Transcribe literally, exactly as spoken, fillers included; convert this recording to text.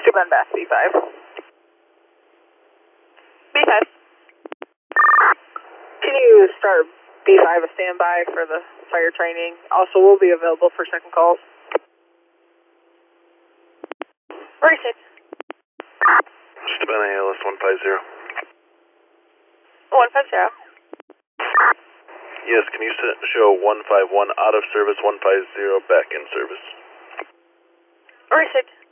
Steuben Bass, B five. B five. Can you start B five a standby for the fire training? Also, we'll be available for second calls. Racing. Steuben A L S one five zero. one five zero. Yes, can you set, show one five one out of service, one five zero back in service? Racing.